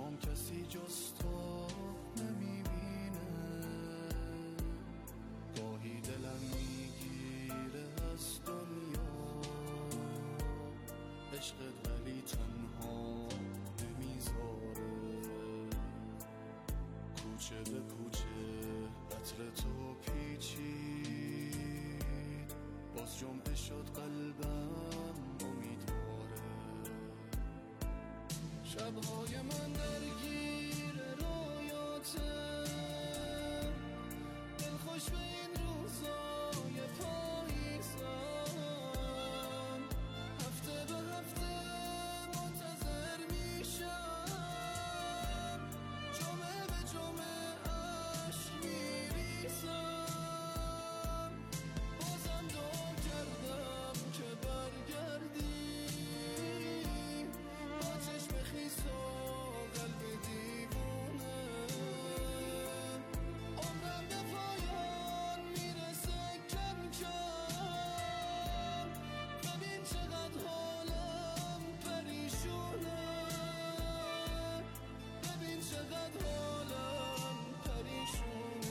چشمام کسی جز تو نمیبینه، گاهی دلم میگیره از دنیا، عشقت ولی تنها نمیذاره، کوچه به کوچه عطر تو پیچید، باز جمعه شد قلبم امیدواره، شبهای من درگیر رویاته، دلخوش به این روزای پاییزم، هفته به هفته منتظر میشم، جمعه به جمعه عشق میریزم، بازم دعا کردم که برگردی، با چشم خیس و قلب دیوونه، عمرم به پایان میرسه کم کم، ببین چقدر حالم پریشونه، ببین چقدر حالم پریشونه.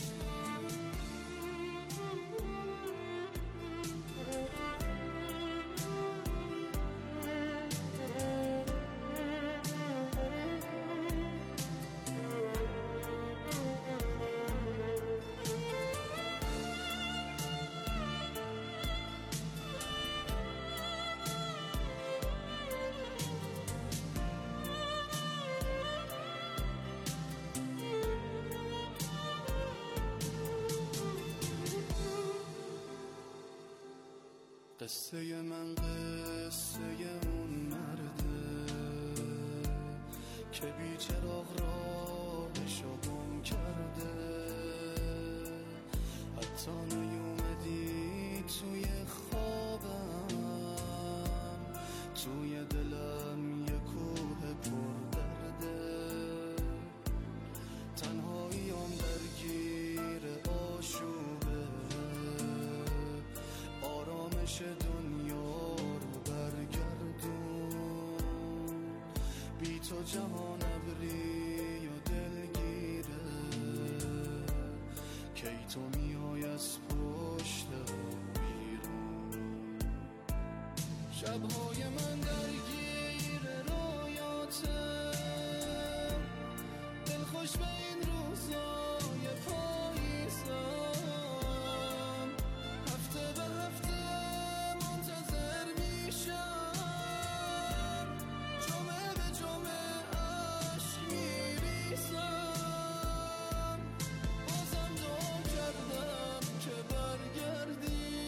قصه من قصه اون مرده که بی چراغ راهشو گم کرده، حتی نیومدی توی خوابم، توی دلم یه کوه پر درده، تنهاییم درگیر آشوبه، آرامش دنیا رو برگردون، بی تو جهان ابری و دلگیره، کی تو میای از پشت بیرون، شبهای من درگیر رویاته، دلخوش به این روزای پاییزم، هفته به هفته منتظر میشم، جمعه به جمعه عشق میریزم، بازم دعا کردم که برگردی،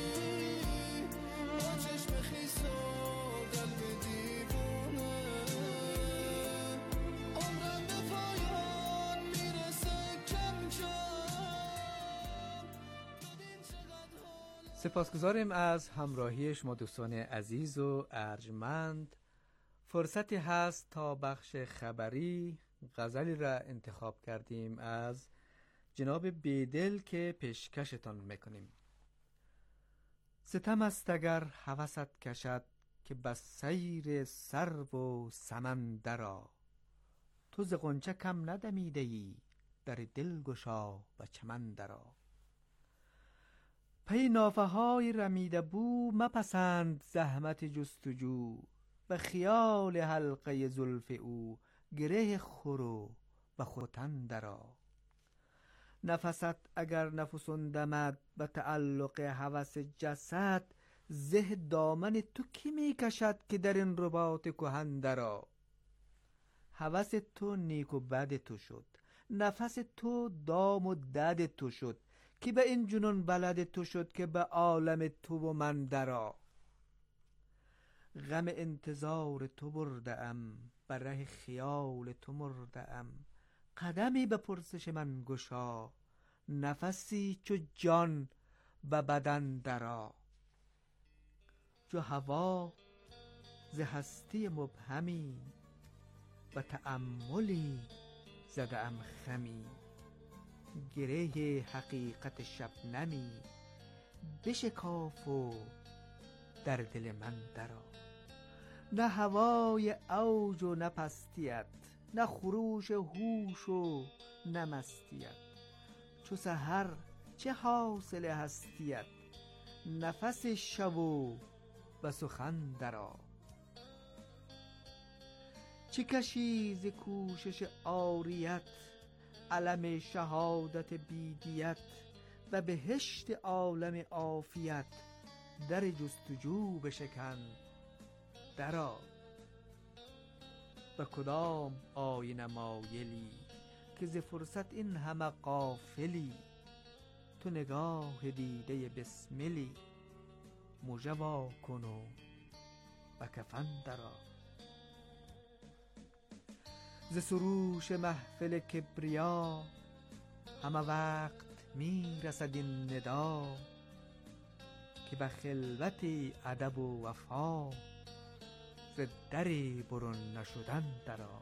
با چشم خیس و قلب دیوونه، عمرم به پایان میرسه کم کم، ببین چقدر حالم. سپاسگزاریم از همراهی شما دوستان عزیز و ارجمند. فرصتی هست تا بخش خبری غزلی را انتخاب کردیم از جناب بیدل که پیشکشتان میکنیم. ستم است اگر هوست کشد که بس سیر سرو و سمن درا، تو ز غنچه کم ندمیده ای در دل گشا و چمن درا، پی نافه های رمیده بو مپسند زحمت جستجو، و خیال حلقه زلف او گره خورو و ختن درا، نفست اگر نفسون دمد و تعلق هوس جسد، زه دامن تو کی می کشد که در این رباط کهن درا، هوس تو نیک و بد تو شد، نفس تو دام و دد تو شد، کی به این جنون بلد تو شد که به عالم تو و من درا، غم انتظار تو برده ام بر ره خیال تو مرده ام، قدمی به پرسش من گشا نفسی چو جان و بدن درا، چو هوا ز هستی مبهمی و تأملی زده ام خمی، گره حقیقت شبنمی بشکاف و در دل من درآ، نه هوای اوج و نه پستیت نه خروش هوش و نه مستیت. چو سحر چه حاصل هستیت، نفس شب و سخن درآ. چه کشی ز کوشش عاریت، علم شهادت بیدیت. و بهشت عالم عافیت، در جستجو بشکن درآ. و کدام آینه مایلی، که ز فرصت این همه غافلی. تو نگاه دیده بسملی، مژه وا کن و کفن درآ. ز سروش محفل کبریا، همه وقت می رسد این ندا. که به خلوت ادب و وفا، ز در برون نشدن درآ.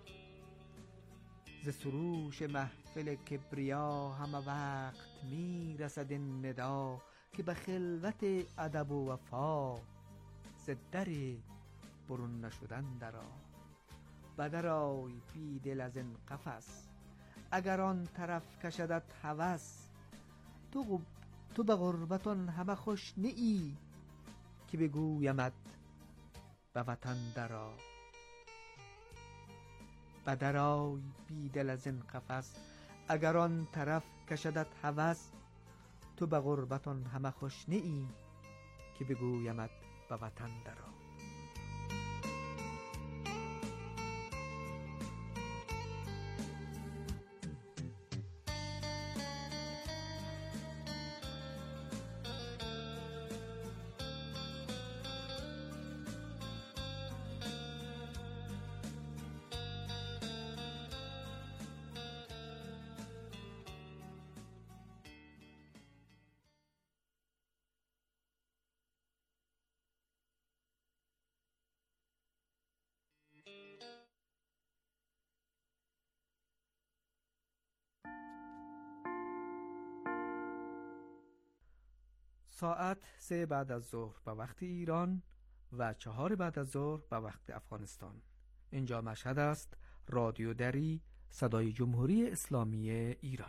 ز سروش محفل کبریا، همه وقت می رسد این ندا. که به خلوت ادب و وفا، ز در برون نشدن درآ. بدرآی بیدل از این قفس، اگر آن طرف کشدت هوس. تو به غربت آن همه خوش نه ای، که بگویمت به وطن درآ. بدرآی بیدل از این قفس، اگر آن طرف کشدت هوس. تو به غربت آن همه خوش نه ای، که بگویمت به وطن درآ. ساعت 3 بعد از ظهر به وقت ایران و 4 بعد از ظهر به وقت افغانستان. اینجا مشهد است، رادیو دری، صدای جمهوری اسلامی ایران.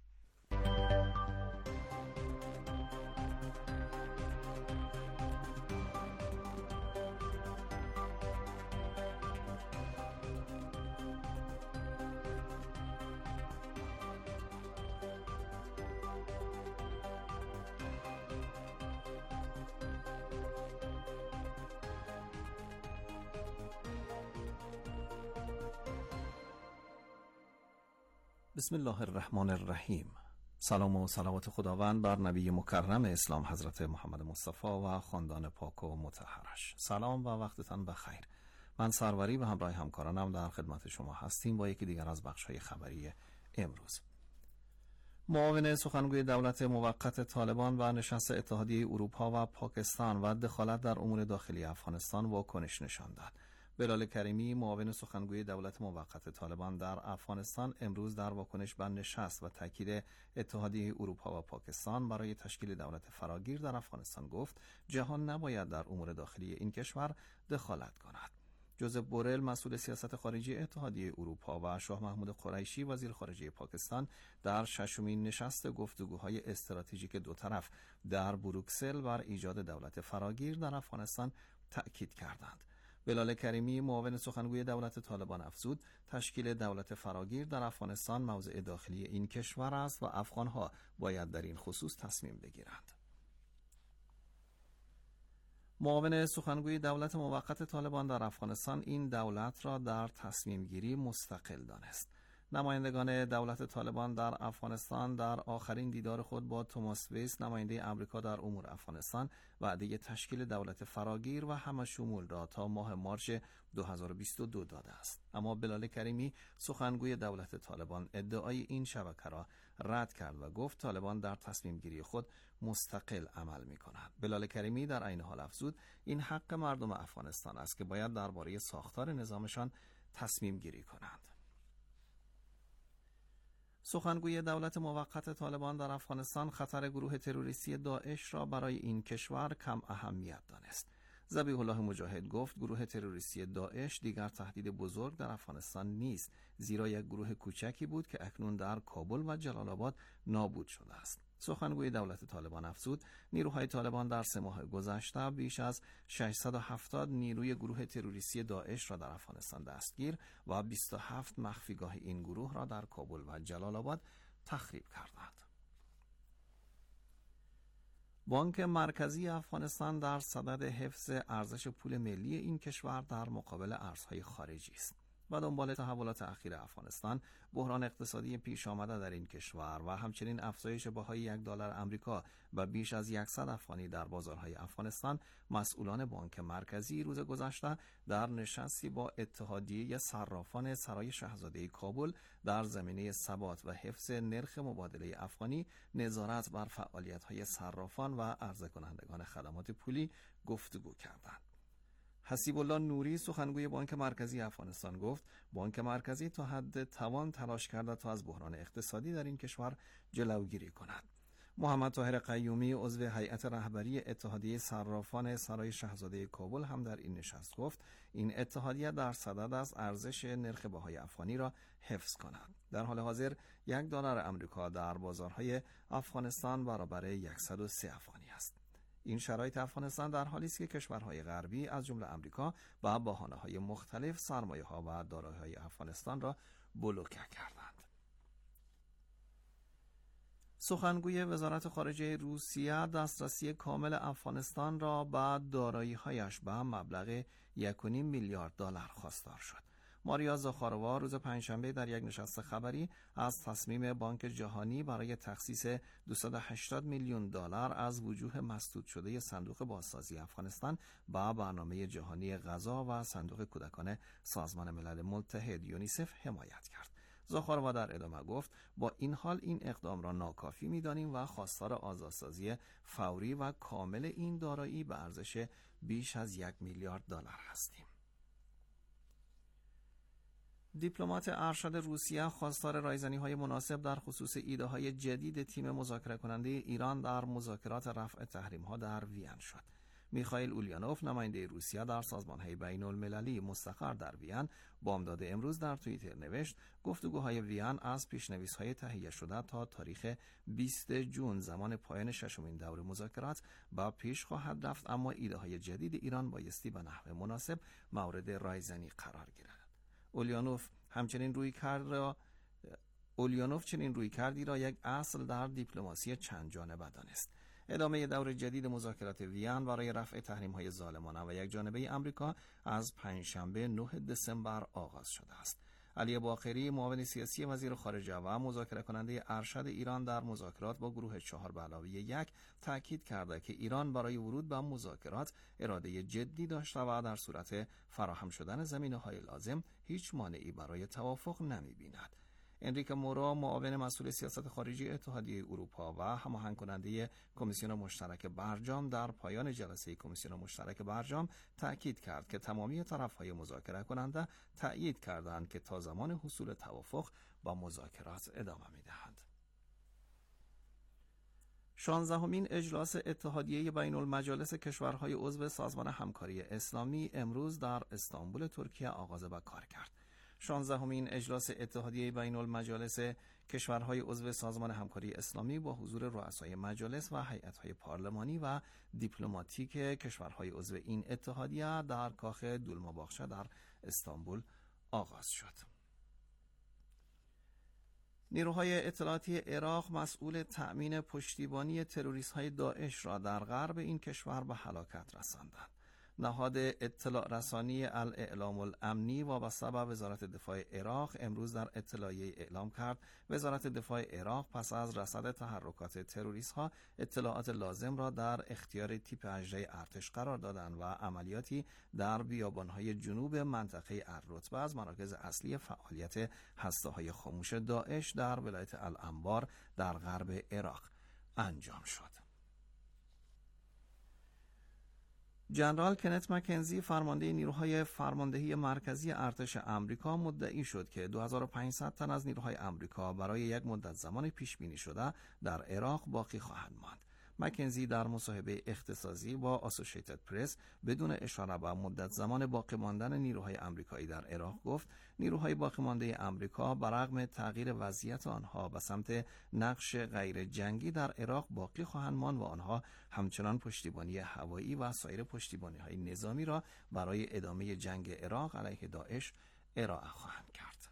بسم الله الرحمن الرحیم. سلام و صلوات خداوند بر نبی مکرم اسلام حضرت محمد مصطفی و خاندان پاک و مطهرش. سلام و وقتتان بخیر. من سروری و همراه همکارانم در خدمت شما هستیم با یکی دیگر از بخش‌های خبری امروز. معاون سخنگوی دولت موقت طالبان و نشست اتحادیه اروپا و پاکستان و دخالت در امور داخلی افغانستان واکنش نشان داد. بلال کریمی، معاون سخنگوی دولت موقت طالبان در افغانستان، امروز در واکنش به نشست و تاکید اتحادیه اروپا و پاکستان برای تشکیل دولت فراگیر در افغانستان گفت جهان نباید در امور داخلی این کشور دخالت کند. جوزف بورل، مسئول سیاست خارجی اتحادیه اروپا، و شاه محمود قریشی، وزیر خارجه پاکستان، در ششمین نشست گفتگوهای استراتژیک دو طرف در بروکسل بر ایجاد دولت فراگیر در افغانستان تأکید کردند. بلال کریمی، معاون سخنگوی دولت طالبان، افزود تشکیل دولت فراگیر در افغانستان موضع داخلی این کشور است و افغانها باید در این خصوص تصمیم بگیرند. معاون سخنگوی دولت موقت طالبان در افغانستان این دولت را در تصمیم گیری مستقل دانست. نمایندگان دولت طالبان در افغانستان در آخرین دیدار خود با توماس ویس، نماینده آمریکا در امور افغانستان، وعده تشکیل دولت فراگیر و همه شمول را تا ماه مارس 2022 داده است. اما بلال کریمی، سخنگوی دولت طالبان، ادعای این شبکه را رد کرد و گفت طالبان در تصمیم گیری خود مستقل عمل می کند. بلال کریمی در عین حال افزود این حق مردم افغانستان است که باید درباره ساختار نظامشان تصمیم گیری کنند. سخنگوی دولت موقت طالبان در افغانستان خطر گروه تروریستی داعش را برای این کشور کم اهمیت دانست. ذبیح الله مجاهد گفت گروه تروریستی داعش دیگر تهدید بزرگ در افغانستان نیست، زیرا یک گروه کوچکی بود که اکنون در کابل و جلال آباد نابود شده است. سخنگوی دولت طالبان افزود نیروهای طالبان در 3 ماه گذشته بیش از 670 نیروی گروه تروریستی داعش را در افغانستان دستگیر و 27 مخفیگاه این گروه را در کابل و جلال آباد تخریب کردند. بانک مرکزی افغانستان در صدد حفظ ارزش پول ملی این کشور در مقابل ارزهای خارجی است. و دنبال تحولات اخیر افغانستان، بحران اقتصادی پیش آمده در این کشور و همچنین افزایش بهای $1 آمریکا و بیش از 100 افغانی در بازارهای افغانستان، مسئولان بانک مرکزی روز گذشته در نشستی با اتحادیه صرافان سرای شاهزاده کابل در زمینه ثبات و حفظ نرخ مبادله افغانی، نظارت بر فعالیت‌های صرافان و عرضه کنندگان خدمات پولی گفتگو کردند. حسیب الله نوری سخنگوی بانک مرکزی افغانستان گفت بانک مرکزی تا حد توان تلاش کرده تا از بحران اقتصادی در این کشور جلوگیری کند. محمد طاهر قیومی عضو هیئت رهبری اتحادیه صرافان سرای شاهزاده کابل هم در این نشست گفت این اتحادیه در صدد است ارزش نرخ بهای افغانی را حفظ کند. در حال حاضر $1 آمریکا در بازارهای افغانستان برابر 103 افغانی است. این شرایط افغانستان در حالی است که کشورهای غربی از جمله آمریکا با بهانه‌های مختلف سرمایه‌ها و دارایی‌های افغانستان را بلوکه کردند. سخنگوی وزارت خارجه روسیه دسترسی کامل افغانستان را به دارایی‌هایش به مبلغ $1.5 میلیارد خواستار شد. ماریا زاخاروا روز پنجشنبه در یک نشست خبری از تصمیم بانک جهانی برای تخصیص $280 میلیون از وجوه مسدود شده صندوق بازسازی افغانستان با برنامه جهانی غذا و صندوق کودکان سازمان ملل متحد یونیسف حمایت کرد. زاخاروا در ادامه گفت با این حال این اقدام را ناکافی می‌دانیم و خواستار آزادسازی فوری و کامل این دارایی به ارزش بیش از $1 میلیارد هستیم. دیپلمات ارشد روسیه خواستار رایزنی‌های مناسب در خصوص ایده‌های جدید تیم مذاکره کننده ایران در مذاکرات رفع تحریم‌ها در وین شد. میخائیل اوليانوف نماینده روسیه در سازمان‌های بین‌المللی مستقر در وین بامداد امروز در توییتر نوشت گفتگوهای وین از پیش‌نویس‌های تهیه شده تا تاریخ 20 جون زمان پایان 6مین دور مذاکرات با پیش خواهد رفت، اما ایده‌های جدید ایران بایستی به نحو مناسب مورد رایزنی قرار گیرد. اوليانوف چنین رویکردی را یک اصل در دیپلماسی چند جانبه دانست. ادامه دور جدید مذاکرات وین برای رفع تحریم‌های ظالمانه و یک جانبه آمریکا از پنجشنبه 9 دسامبر آغاز شده است. علی باقری معاون سیاسی وزیر خارجه و مذاکره کننده ارشد ایران در مذاکرات با گروه 4+1 تاکید کرده که ایران برای ورود به مذاکرات اراده جدی داشته و در صورت فراهم شدن زمینه‌های لازم هیچ مانعی برای توافق نمی‌بیند. انریک مورا معاون مسئول سیاست خارجی اتحادیه اروپا و هماهنگ کننده کمیسیون مشترک برجام در پایان جلسه کمیسیون مشترک برجام تاکید کرد که تمامی طرف‌های مذاکره کننده تأیید کردند که تا زمان حصول توافق با مذاکرات ادامه می‌دهند. 16مین اجلاس اتحادیه بین المجالس کشورهای عضو سازمان همکاری اسلامی امروز در استانبول ترکیه آغاز به کار کرد. 16مین اجلاس اتحادیه بین المجالس کشورهای عضو سازمان همکاری اسلامی با حضور رؤسای مجالس و هیئت‌های پارلمانی و دیپلماتیک کشورهای عضو این اتحادیه در کاخ دولماباخچه در استانبول آغاز شد. نیروهای اطلاعاتی عراق مسئول تأمین پشتیبانی تروریست‌های داعش را در غرب این کشور به هلاکت رساندند. نهاد اطلاع رسانی الاعلام الامنی وابسته به وزارت دفاع عراق امروز در اطلاعیه اعلام کرد وزارت دفاع عراق پس از رصد تحرکات تروریست‌ها اطلاعات لازم را در اختیار تیپ 18 ارتش قرار دادند و عملیاتی در بیابان‌های جنوب منطقه الرتبه از مراکز اصلی فعالیت هسته‌های خاموش داعش در ولایت الانبار در غرب عراق انجام شد. جنرال کنت مکنزی فرمانده نیروهای فرماندهی مرکزی ارتش آمریکا مدعی شد که 2500 تن از نیروهای آمریکا برای یک مدت زمان پیش بینی شده در عراق باقی خواهند ماند. مکنزی در مصاحبه اختصاصی با آسوشیتد پرس بدون اشاره به مدت زمان باقی ماندن نیروهای آمریکایی در عراق گفت نیروهای باقی مانده آمریکا برغم تغییر وضعیت آنها به سمت نقش غیر جنگی در عراق باقی خواهند ماند و آنها همچنان پشتیبانی هوایی و سایر پشتیبانی‌های نظامی را برای ادامه جنگ عراق علیه داعش ارائه خواهند کرد.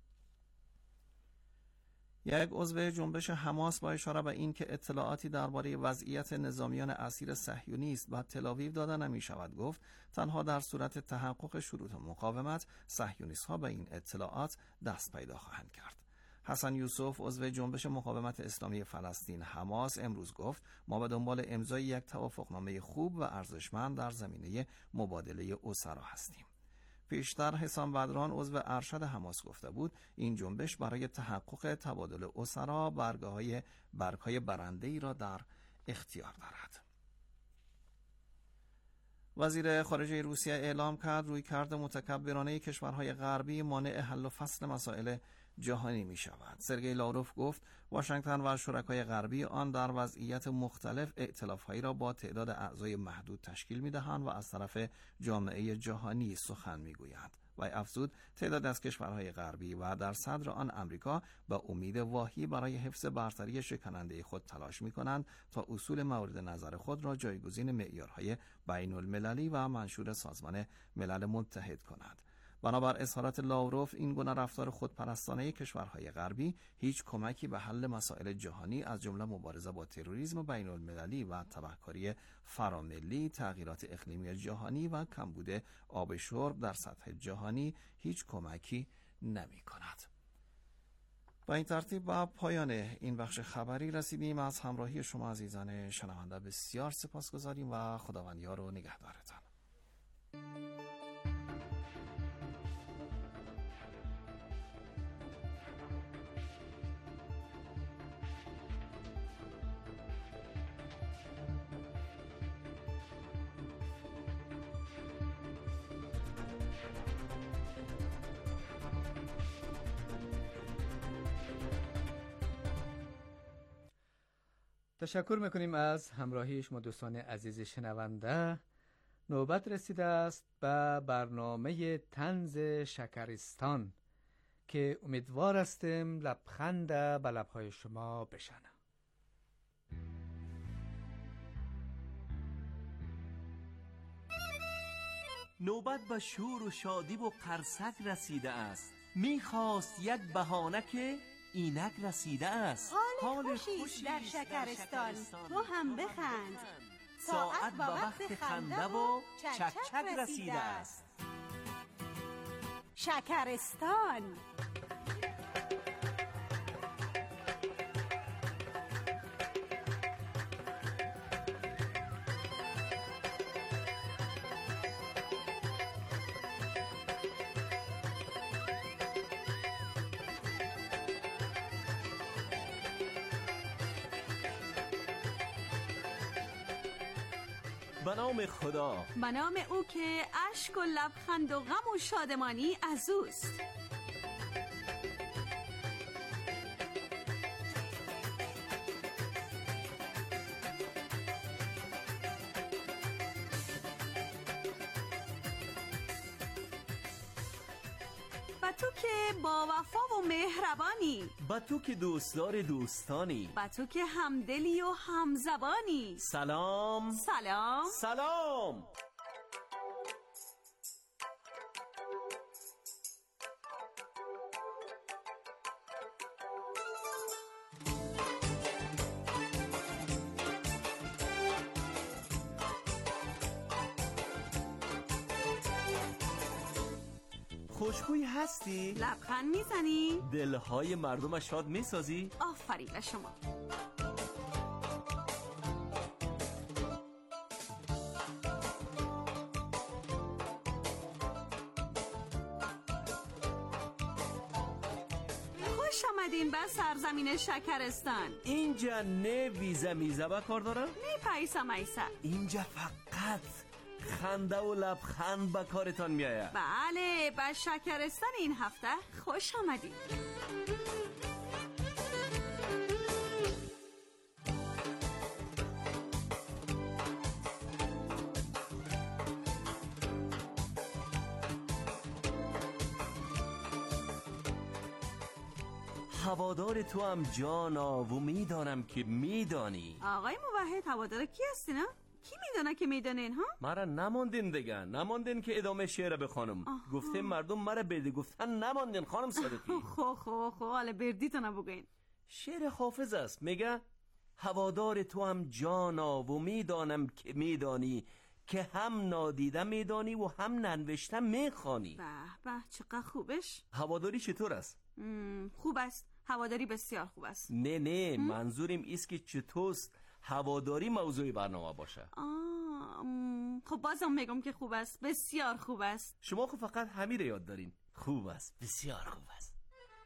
یک عضو جنبش حماس با اشاره به این که اطلاعاتی درباره وضعیت نظامیان اسیر صهیونیست و تل‌آویو داده نمی‌شود گفت تنها در صورت تحقق شروط مقاومت صهیونیست‌ها به این اطلاعات دست پیدا خواهند کرد. حسن یوسف عضو جنبش مقاومت اسلامی فلسطین حماس امروز گفت ما به دنبال امضای یک توافقنامه خوب و ارزشمند در زمینه مبادله اسرا هستیم. پیشتر حسام بدران عضو ارشد حماس گفته بود این جنبش برای تحقق تبادل اسرا برگ‌های برنده‌ای را در اختیار دارد. وزیر خارجه روسیه اعلام کرد رویکرد متکبرانه کشورهای غربی مانع حل و فصل مسائل جهانی می شود. سرگئی لاوروف گفت واشنگتن و شرکای غربی آن در وضعیت مختلف ائتلاف‌هایی را با تعداد اعضای محدود تشکیل می دهند و از طرف جامعه جهانی سخن می گویند. و افزود تعداد از کشورهای غربی و در صدر آن امریکا با امید واهی برای حفظ برتری شکننده خود تلاش می کنند تا اصول مورد نظر خود را جایگزین معیارهای بین المللی و منشور سازمان ملل متحد کنند. بنابر اظهارات لاوروف این گونه رفتار خودپرستانه کشورهای غربی هیچ کمکی به حل مسائل جهانی از جمله مبارزه با تروریسم بین المللی و تبهکاری فراملی، تغییرات اقلیمی جهانی و کمبود آب شرب در سطح جهانی هیچ کمکی نمی کند. با این ترتیب با پایان این بخش خبری رسیدیم. از همراهی شما عزیزان شنونده بسیار سپاسگزاریم و خداوند یار و نگهدارتان. تشکر میکنیم از همراهی شما دوستان عزیز شنونده. نوبت رسیده است به برنامه طنز شکرستان که امیدوار هستیم لبخند به لبهای شما بشنه. نوبت به شور و شادی و قرصک رسیده است. میخواست یک بهانه که اینک رسیده است. حال خوشی در شکرستان تو هم بخند. ساعت با وقت خنده و چک رسیده است. شکرستان به نام خدا، به نام او که اشک و لبخند و غم و شادمانی از اوست. به تو که با وفا و مهربانی، به تو که دوستدار دوستانی، به تو که همدلی و همزبانی. سلام سلام سلام. خوشبوی هستی؟ لبخند میزنی؟ دلهای مردم شاد میسازی؟ آفرین به شما. خوش آمدین به سرزمین شکرستان. اینجا نه ویزا میزه به کار داره؟ نه پیسا میسا. اینجا فقط خنده و لبخند به کارتان میآید. بله، به شکرستان این هفته خوش آمدید. هوادار تو هم جانا و میدانم که میدانی. آقای موحد هوادار کی هستین ها؟ کی میدونه که میدانین ها؟ مرا نماندین دیگه، نماندین که ادامه شعر بخونم. گفته مردم مرا بده، گفتن نماندین خانم صادقی. خو حالا بردیتونه بگین. شعر حافظ است، میگه هوادار تو هم جانا و میدانم که میدانی، که هم نادیده میدانی و هم ننوشته میخوانی. به چقدر خوبش. هواداری چطور است؟ خوب است، هواداری بسیار خوب است. نه منظورم ایست که چطورست هواداری موضوع برنامه باشه. خب بازم میگم که خوب است، بسیار خوب است. شما خب فقط همین رو یاد دارین. خوب است، بسیار خوب است.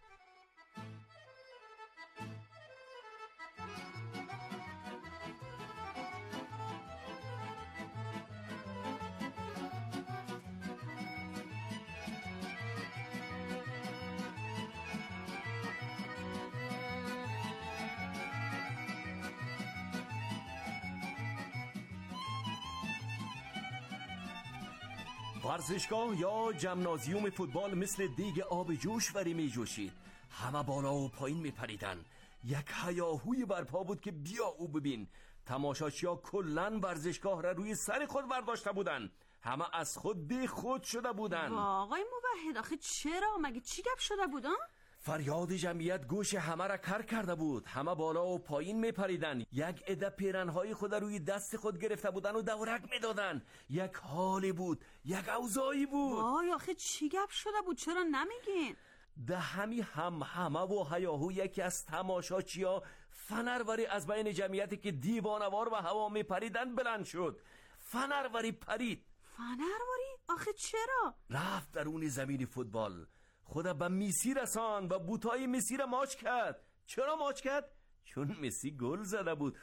ورزشگاه یا جمنازیوم فوتبال مثل دیگ آب جوش وری می جوشید. همه بالا و پایین می پریدن. یک هیاهوی برپا بود که بیا او ببین. تماشاچی‌ها کلن ورزشگاه را روی سر خود برداشته بودن. همه از خود بی خود شده بودن. آقای موحد آخه چرا؟ مگه چی گپ شده بودن؟ فریاد جمعیت گوش همه را کر کرده بود. همه بالا و پایین می پریدن. یک عده پیرنهای خود روی دست خود گرفته بودن و دورک می دادن. یک حالی بود، یک اوضاعی بود. وای آخه چی گپ شده بود؟ چرا نمیگین؟ ده همه و هیاهو یکی از تماشاچی‌ها فنروری از بین جمعیتی که دیوانوار و هوا می پریدن بلند شد. فنروری پرید. فنروری؟ آخه چرا؟ رفت درون زمین فوتبال، خود به مسی رساند و بوتای مسی را ماچ کرد. چرا ماچ کرد؟ چون مسی گل زده بود.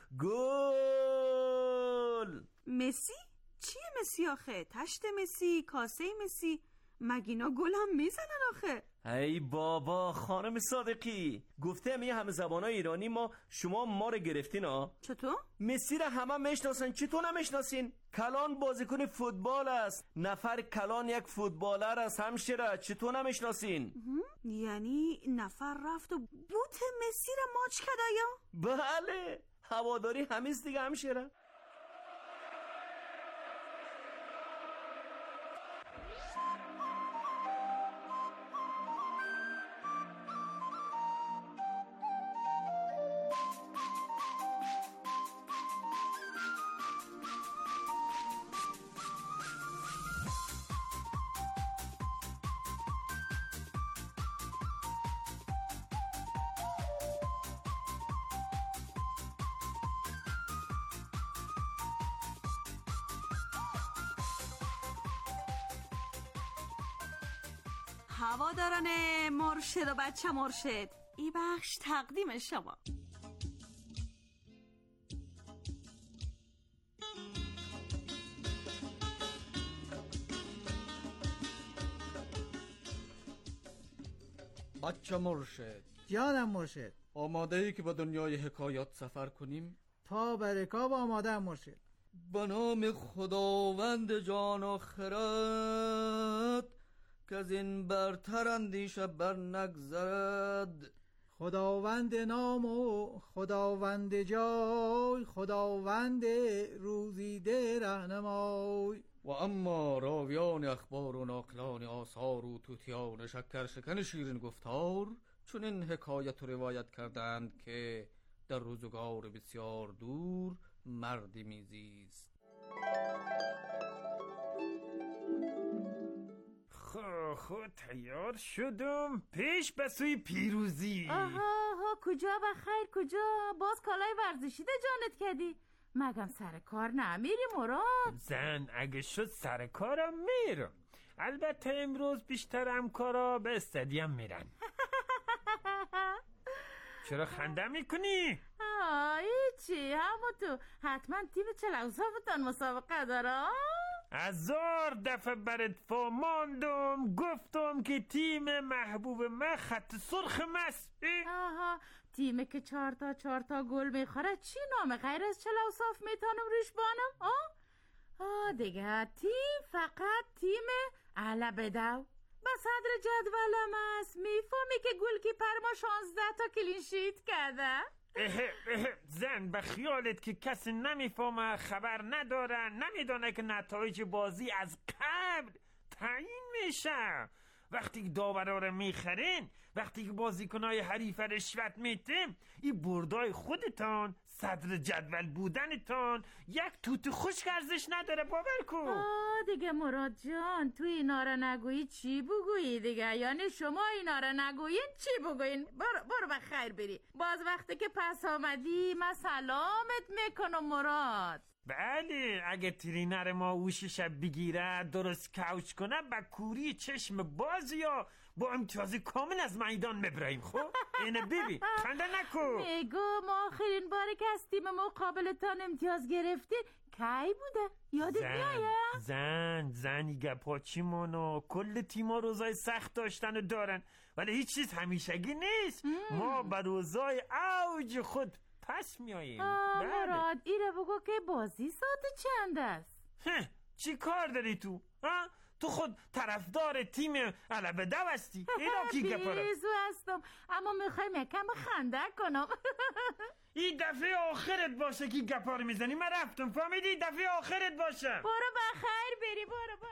گل! مسی؟ چیه مسی آخه؟ تشت مسی؟ کاسه مسی؟ مگینا گل هم میزنن آخه؟ ای بابا خانم صادقی، گفته همه زبانای ایرانی شما ما رو گرفتین ها؟ چطور؟ مسی رو همه میشناسن، چطور نمیشناسین؟ کلان بازیکن فوتبال است. نفر کلان یک فوتبالر است همشیره، چطور نمیشناسین؟ یعنی نفر رفت و بوت مسی رو ماچ کرد یا؟ بله، هواداری همیست دیگه همشیره. هواداران مرشد و بچه مرشد، این بخش تقدیم شما. بچه مرشد، جانم مرشد. آماده ای که به دنیای حکایات سفر کنیم؟ تا برکاب آماده مرشد. به نام خداوند جان و خرد، که از این برتر اندیشه بر نگذرد. خداوند نام و خداوند جای، خداوند روزیده رهنمای. و اما راویان اخبار و ناقلان آثار و توتیان شکر شکن شیرین گفتار چون این حکایت روایت کردند که در روزگار بسیار دور مردی میزیست. خود تیار شدم پیش به سوی پیروزی. آها کجا بخیر کجا؟ باز کالای ورزشی ده جانت کردی؟ مگم سر کار نمیری مراد؟ زن اگه شد سر کارم میرم. البته امروز بیشتر همکارا به استادیوم میرن. چرا خنده میکنی؟ هیچی، همون تو حتما تیم چلوزافتان مسابقه داره. 1000 دفعه برات فهماندم، گفتم که تیم محبوب من خط سرخ مست. آها، تیمی که 4 تا گل میخوره چی نامه غیر از چلوصاف میتونم روش بانم؟ دیگه تیم فقط تیم اهل بدو. صدر جدولم است. میفهمی که گلکیپر ما 16 تا کلین شیت کرده؟ زن به خیالت که کسی نمیفهمه، خبر نداره، نمیدونه که نتایج بازی از قبل تعیین میشه. وقتی که داورا رو میخرین، وقتی که بازیکنای حریف رشوت میتیم، این بردای خودتان، صدر جدول بودنتان یک توت خشک ارزش نداره. باور کن. دیگه مراد جان، تو اینا رو نگویی چی بگویی دیگه؟ یعنی شما اینا رو نگویین چی بگویین؟ برو بخیر بری. باز وقتی که پس آمدی من سلامت میکنم مراد. بله، اگه ترینر ما اوشش بگیره درست کوچ کنه، با کوری چشم باز یا با امتیاز کامل از میدان میبریم. خب اینه ببین، خنده نکن. میگو ما آخرین باری که از تیم مقابلتان امتیاز گرفتین کی بوده؟ یادت میاد؟ زنی گپا چی مانو، کل تیما روزای سخت داشتن و دارن، ولی هیچ چیز همیشگی نیست. ما به روزای اوج خود پس میاییم. مراد ایره بگو که بازی ساعت چند است؟ چی کار داری تو؟ تو خود طرفدار تیم علبه دو هستی؟ اینا کی گپاره؟ بیزو هستم، اما میخوایم یکم خنده کنم. این دفعه آخرت باشه که گپاره میزنی. من رفتم، فهمیدی؟ دفعه آخرت باشه. برو بخیر بری. برو.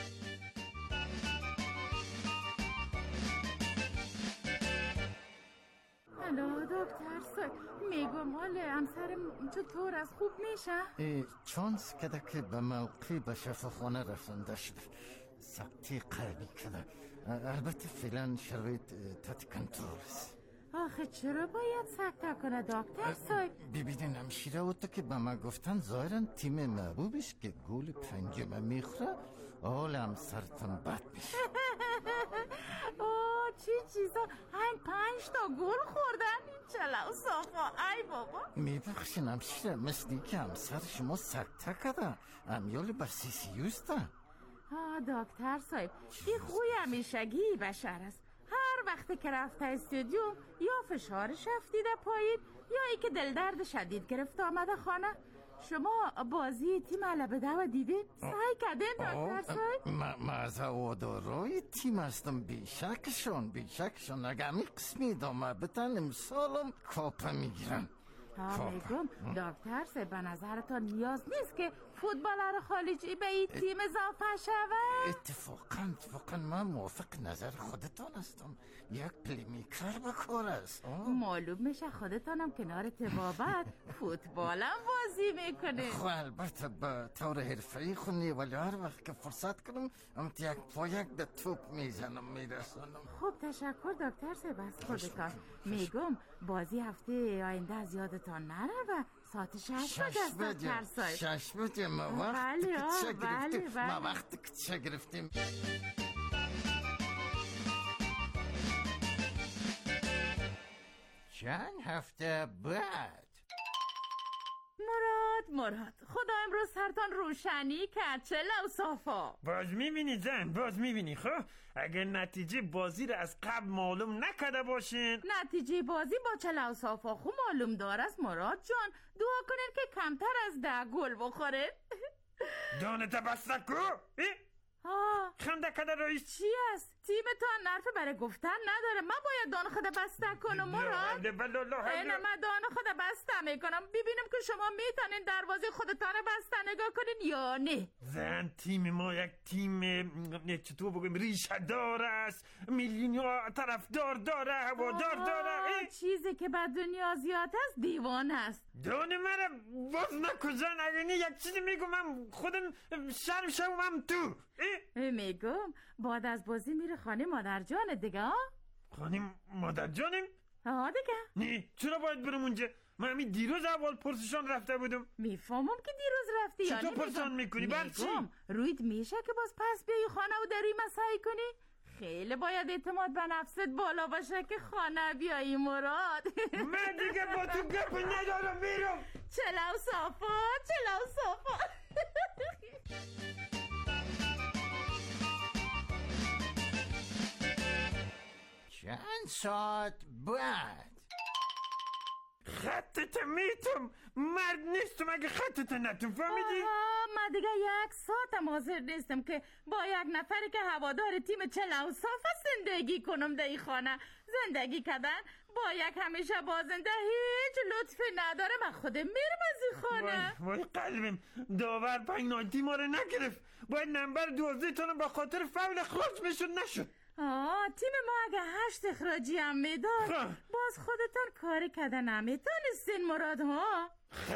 الو دکتر سای، میگم حال همسرم چطور از خوب میشه؟ چانس کده که به موقعی به شفاخانه رسنده شده، سکته قلبی کده. البته فعلا شرایط تحت کنترل است. آخه چرا باید سکته کنه دکتر سای؟ ببینین همشیره و تو که به من گفتن ظاهرا تیم محبوبش که گل پنجم میخوره حال همسرتون بد میشه. چی چیزا؟ این 5 تا گل خوردن؟ چلاو صافا، ای بابا. میبخشین همشیره، مثلی که همسر شما سکته کده، امیال برسیسیوسته. دکتر صاحب، این خوی همیشگی بشر است. هر وقت که رفته استادیوم یا فشارش افتیده پایین یا ای که دلدرد شدید گرفت آمده خانه. شما بازی تیم علبه دو دیدین؟ سعی کردین دکتر صاحب؟ من از هوادارای تیم هستم. بیشکشون اگه همی قسمی دامه بتن امسالم کاپه میگیرن. میگم دکتر صاحب، به نظرتان نیاز نیست که فوتبالر خارجی به این تیم اضافه شود؟ اتفاقا من موافق نظر خودتان هستم. یک پلیمیکر به کار است. معلوم میشه خودتانم کنار تبابت فوتبالم بازی میکنه. خب البته به طور حرفه‌ای خونی، ولی هر وقت که فرصت کنم امت یک پا یک به توپ میرسانم. خب تشکر دکتر صاحب از خودتان. میگم بازی هفته آینده از یادتان نره و ساعت 6 بجه است دکتر صاحب. 6 بجه ما وقت که چه گرفتیم. چند هفته بعد. مراد خدا امروز سرتان روشنی کرد. چه لوصافا. باز میبینی زن، باز میبینی. خب اگر نتیجه بازی رو از قبل معلوم نکرده باشین. نتیجه بازی با چه لوصافا خوب معلوم دار است مراد جان. دعا کنین که کمتر از 10 گل بخوره. دانت بسته کو؟ خنده کده رئیس چی است؟ تیمتان نرفه برای گفتن نداره. من باید دان خود بسته کنم مراد. اینه من دان خود بسته میکنم ببینم که شما میتونین دروازه خودتان بسته نگاه کنین یا نه. زن تیم ما یک تیم چطور بگویم ریشه دار است. میلیونیا طرفدار داره، هوادار داره. چیزی که به دنیا زیاد است دیوانه است. دان مرا باز نکن زن. اگر نه یک چیزی میگم من خودم شرم شوم تو. میگم بعد از بازی میره خانه مادر جان دیگه. خانه مادر جانیم؟ دیگه. نه چرا باید برم اونجا؟ من همین دیروز اول پرسشان رفته بودم. میفهمم که دیروز رفتی. چطور پرسان میکنی؟ بر چی؟ روید میشه که باز پس بیایی خانه و دروی مسایی کنی؟ خیلی باید اعتماد به نفست بالا باشه که خانه بیایی مراد. من دیگه با تو گپ ندارم، میرم. چلو صافا. چند ساعت بعد. خطت میتم، مرد نیستم اگه خطت نتم، فهمیدی؟ من دیگه 1 ساعتم حاضر نیستم که با یک نفری که هوادار تیم چلوصاف زندگی کنم در این خانه. زندگی کردن با یک همیشه بازنده هیچ لطفی نداره. من خودم میرم از این خانه. وای قلبم، داور پنالتی ما رو نگرفت. باید نمبر 12 تانو با خاطر فاول اخراج میشد، نشد. تیم ما اگه 8 اخراجی هم میداد باز خودتان کاری کردن نمیتونستین مراد ها.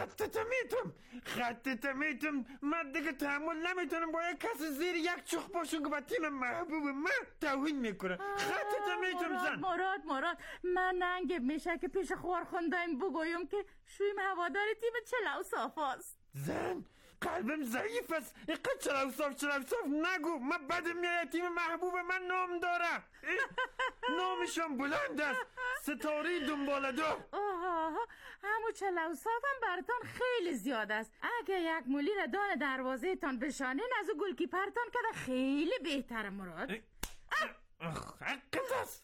خطت میتم. من دیگه تحمل نمیتونم با یک کسی زیر یک چوخ باشم که با تیم محبوب من توهین میکنه. خطت میتم زن. مراد من ننگم میشه که پیش خوارخوندایم بگویم که شویم هوادار تیم چلوصاف است. زن قلبم ضعیف است. اینقدر چلوصاف نگو. من بدم میاد تیم محبوب من نام داره. نامشان بلند است، ستاره دنباله‌دار. همو چلوصاف هم براتان خیلی زیاد است. اگه یک مولی را دان دروازه تان بشانین از گلکیپرتان کده خیلی بهتره مراد. حقت است.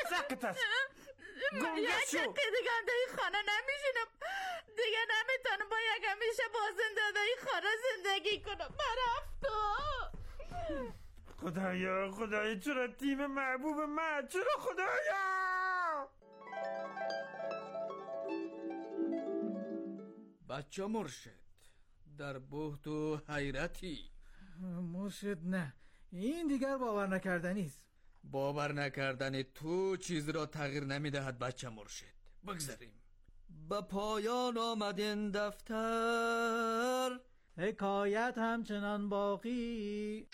یک دقیقه دیگه هم در این خانه نمیشینم. دیگه نمیتونم با یک همیشه بازنده در این خانه زندگی کنم. من رفتم. خدایا چرا تیم محبوب من؟ چرا خدایا؟ بچه مرشد در بهت و حیرتی. مرشد نه، این دیگر باور نکردنی است. باور نکردن تو چیز را تغییر نمیدهد بچه مرشد. بگذاریم. به پایان آمد این دفتر، حکایت همچنان باقی.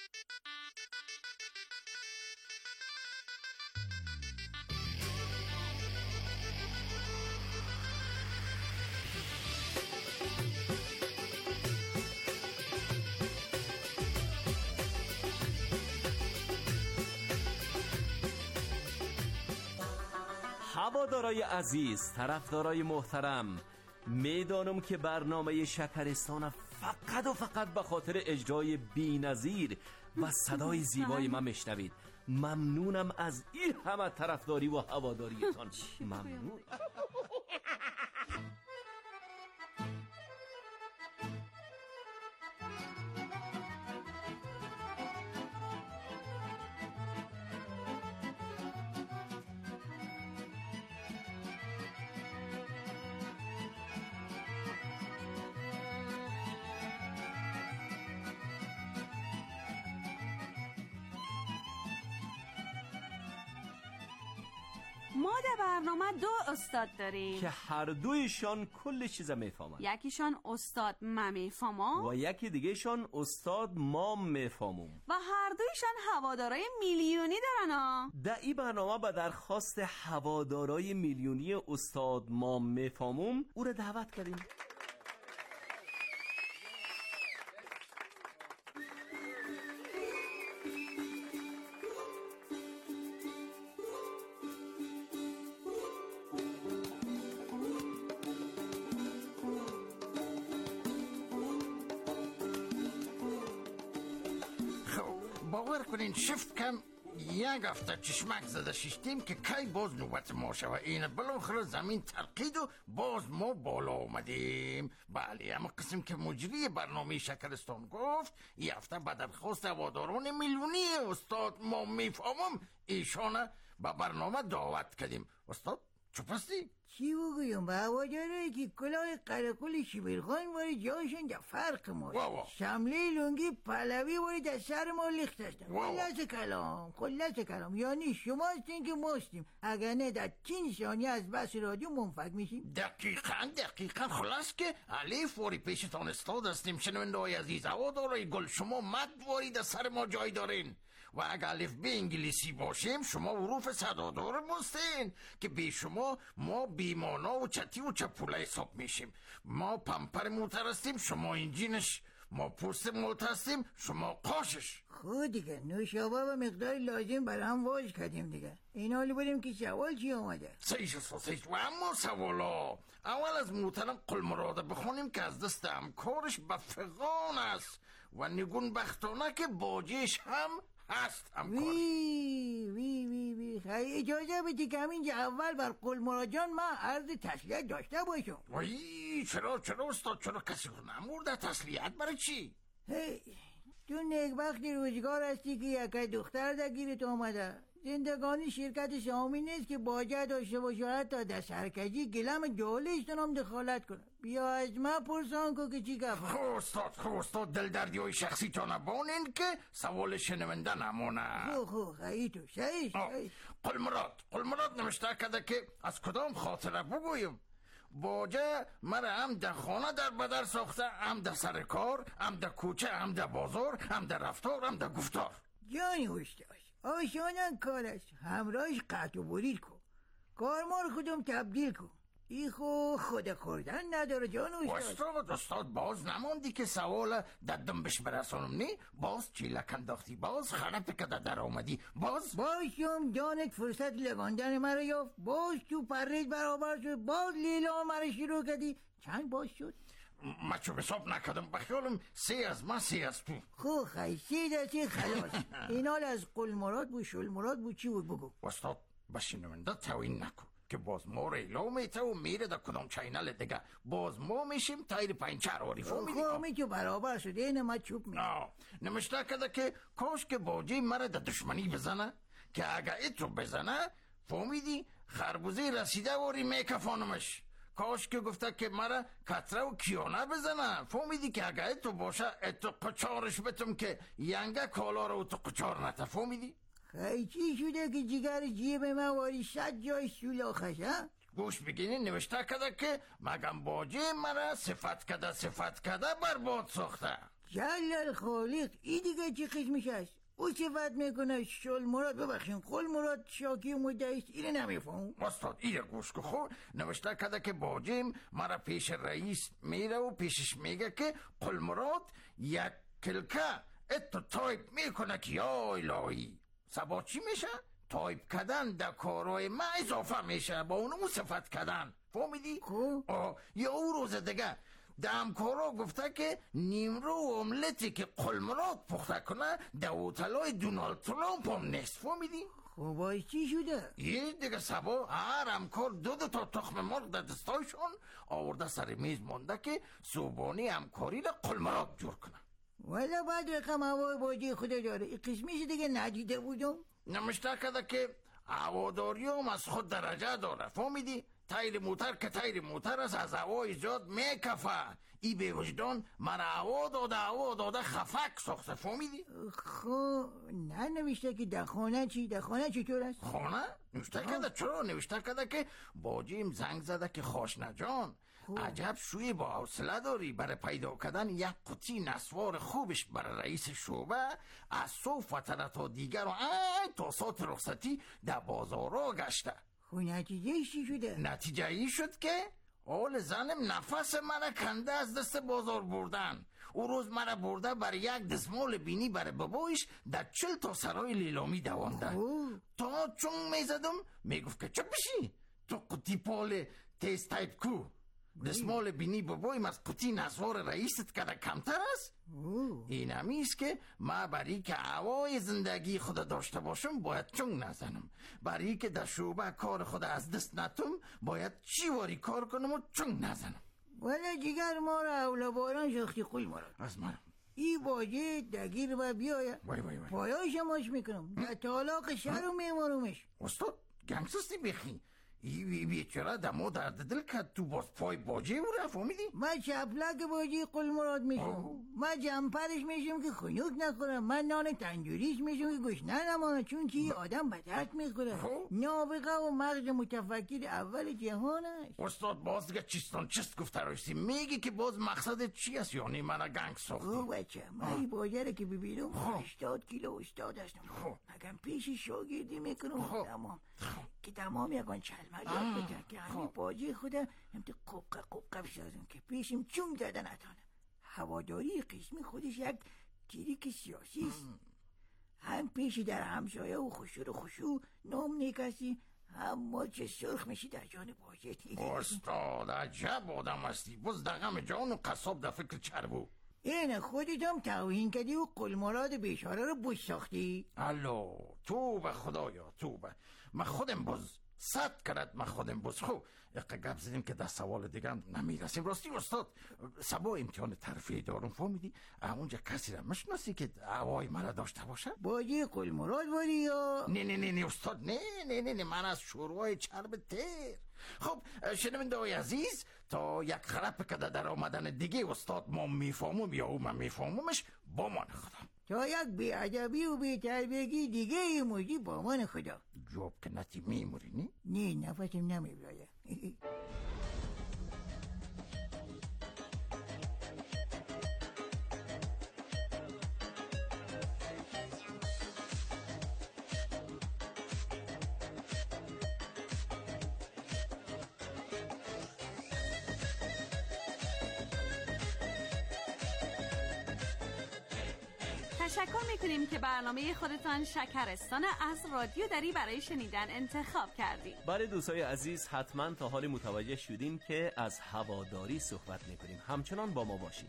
هوادارای عزیز، طرفدارای محترم، میدانم که برنامه شکرستان فقط و فقط به خاطر اجرای بی‌نظیر و صدای زیبای من میشنوید. ممنونم از این همه طرفداری و هواداریتان. ممنون. ما در برنامه 2 استاد داریم که هر دویشان کل چیز میفهمن. یکیشان استاد ما میفهمم و یکی دیگه شان استاد ما میفهمم و هر دویشان هوادارای میلیونی دارن. در این برنامه به درخواست هوادارای میلیونی استاد ما میفهمم او را دعوت کردیم. باور کنین شفت کم 1 هفته چشمک زده ششتیم که کی باز نوبت ما شوه. این بالاخره زمین ترقید و باز ما بالا آمدیم. بله، اما قسم که مجری برنامه شکرستان گفت این هفته به درخواست هواداران میلیونی استاد ما میفهمم ایشانه به برنامه دعوت کردیم. استاد چوب هستی؟ چی بگویم به هوادارایی که کلاه قرقل شیبرخان وارد جاشون در فرق ما، شمله لنگی پهلوی وارد در سر ما لیخت هستن. خلاص کلام یعنی شما هستین که ما هستیم. اگر نه در 3 ثانیه از بس رادیو منفک میشیم. دقیقا خلاص که الف واری پیشتان استاد هستیم. شنونده های عزیز، هوادارای گل شما مد واری در سر ما جای دارین و اگر الف به انگلیسی باشیم شما حروف صدادار مستین که به شما ما بیمانا و چتی و چپوله حساب میشیم. ما پمپر موتر هستیم شما انجینش، ما پوست موتر هستیم شما قاشش. خود دیگه نوشابه و مقدار لازم برای هم واج کردیم دیگه. این حالی بودیم که سوال چی آمده؟ سیش و اما سوالا اول از محترم قلمراده بخونیم که از دست همکارش به فغان است و نگون بختانه که باجش هم هست همکار. وی خیلی اجازه بدی که همینجا اول بر قلمرا جان من عرض تسلیت داشته باشم. چرا استاد چرا کسی رو نمورده؟ تسلیت برای چی؟ هی تو نگبختی روزگار هستی که یکی دختر در گیرت آمده. زندگانی شرکت سهامی نیست که باجه داشته باشه حتی در سرکشی گلم جالش دنم دخالت کنه. بیا از من پرسان که چی گفت. خوب استاد دلدردی های شخصی تا نبانین که سوال شنونده نمونه. خوب خیلی تو صحیح. قلمراد نوشته کده که از کدام خاطره بگویم. باجه مرا هم در خانه در بدر ساخته، هم در سر کار، هم در کوچه، هم در بازار، هم در رفتار، هم در گفتار. جانی استاد آشانن کار است، همراهش قطع و برید کن، کارمار خودم تبدیل کن. ای خود خوردن نداره جان استاد باز نماندی که سوال در دنبش برسانم نی؟ باز چی لکنداختی؟ باز خرپ کده در آمدی؟ باشم جانت فرصت لگاندن مرا یافت، باز تو پرید برابر شد، باز لیلا مرا شروع کردی. چند باز شد؟ ما چو حساب نکردم، بخیالم 3 از من 3 از تو. خو خیلی دستی خلاص. این حال از قلمراد بود شلمراد بود چی بود بگو. استاد بشینونده توین نکن که باز ما ریلو میته و میره در کدام چینل دیگه، باز ما میشیم تایر پنچرواری. فهمیدی که برابر شده این ما چوب میشه. نمشته کده که کاش که باجی مرا در دشمنی بزنه، که اگه ایتو بزنه فهمیدی خربوزه رسیده واری میکفانمش. کاش که گفته که مرا کتره و کیانه بزنه، فهمیدی که اگه ایتو باشه ایتو قچارش بتم که ینگه کالا رو تو قچار نته. فهمیدی؟ خیلی چی شده که جگر جیب من واری 100 جای سولاخش ها؟ گوش بگینی نوشته کده که مگم باجی مرا صفت کده برباد ساخته. جلال خالق ای دیگه چی قسمش هست؟ او صفت میکنه شل مراد ببخشین قل مراد شاکی و مدعیست. اینه نمیفهم استاد اینه گوش که خود نوشته کده که باجیم مرا پیش رئیس میره و پیشش میگه که قل مراد یک کلکه اتو تایپ میکنه که یا الهی سبا چی میشه؟ تایپ کردن در کارهای ما اضافه میشه با اونمو صفت کردن. فهمیدی؟ یا او روز دیگه دمکارا گفته که نیمرو و املتی که قلمراد پخته کنه در اوتلای دونالد ترامپ هم نیست. فهمیدی؟ خب باید چی شده؟ یه دیگه سبا هر همکار دو تا تخم مرغ در دستایشون آورده سر میز مونده که صوبانی همکاری را قلمراد جور کنه. والا بعد رقم هوای باجی خدا داره. این قسمیش دیگه ندیده بودم. نمشته کده که هواداری هم از خود درجه داره. فهمیدی؟ تایر موتر که تایر موتر از هوا ایجاد میکفه. ای به وجدان من هوا داده خفک ساخته. فهمیدی؟ خب نه نوشته که در خانه چی؟ در خانه چطور است؟ خانه؟ نوشته کده چرا؟ نوشته کده که باجیم زنگ زده که خواشنه جان عجب شوی با حوصله داری برای پیدا کردن یک قطی نسوار خوبش برای رئیس شعبه از صبح فتره تا دیگر و تا ساعت رخصتی در بازارها گشته. خب نتیجه چی شده؟ نتیجه ای شد که اول زنم نفس مرا کنده از دست بازار بردن. او روز مرا برده برای یک دستمال بینی برای بابایش در 40 تا سرای لیلامی دوانده. تا چون میزدم میگفت که چه بشی تو قطی پال تیز تایپ کو دستمال بینی بابایم از قطی نسوار رئیست کده کمتر است. این همیست که ما برای که هوای زندگی خود داشته باشم باید چون نزنم، برای که در شعبه کار خود از دست نتم باید چیواری کار کنم و چون نزنم. ولی جگر ما را اولا باران شخصی قول مراد از من ای باجه دگیر و بیاید پایاش ماش میکنم در طالاق شهر و میمارمش. استاد گنگسستی بخی ای بیچاره دمو درد دل که تو باز پای باجه او را. فهمیدی؟ من چپلک باجه قل مراد میشم، من جمپرش میشم که خنوک نخورم، من نان تنجوریش میشم که گشنه نمانم، چون که آدم به درد میخوره. نابغه و مغز متفکر اول جهان است. استاد باز دیگه چیستان چیست گفته رایستی میگی که باز مقصد چی است؟ یعنی من گنگ ساختی؟ بچه من این باجه را که ببینم 80 کیلو استاد هستم، مگم پیش شاگردی میکنم تمام که تمام یکان چلمه یاد بکن که همین باجه خودم همتی قبقب سازم که پیشم چون زده نتانم. هواداری قسمی خودش یک تریک سیاسی است. هم پیشی در همسایه و خشو نام نیکسی هم ما چه سرخ میشی در جان باجه. استاد عجب آدم هستی، باز دقم جان و قصاب در فکر چربو. این خودت هم توهین کردی و قلمراد بیچاره رو بوش ساختی. الو توبه خدایا توبه، من خودم باز 100 کرد من خودم بس. خب یک گپ زدیم که در سوال دیگه هم نمیرسیم. راستی استاد سبا امتحان ترفیعی دارم، فهمیدی؟ اونجا کسی را مشناسی که هوای مرا داشته باشه؟ بازی قل مراد واری یا نه استاد، نه من از شروع چرب تیر. خب شنونده های عزیز، تا یک خراب که در آمدن دیگه استاد ما میفهمم یا او من میفهممش، با من خدا. تا یک بی‌ادبی و بی‌تربیگی دیگه ایموجی با من خدا. جواب که نتی میموری نی؟ نه نفسم نمیبراید. تشکر میکنیم که برنامه خودتان شکرستان از رادیو دری برای شنیدن انتخاب کردیم. برای دوستای عزیز حتما تا حال متوجه شدین که از هواداری صحبت میکنیم. همچنان با ما باشین.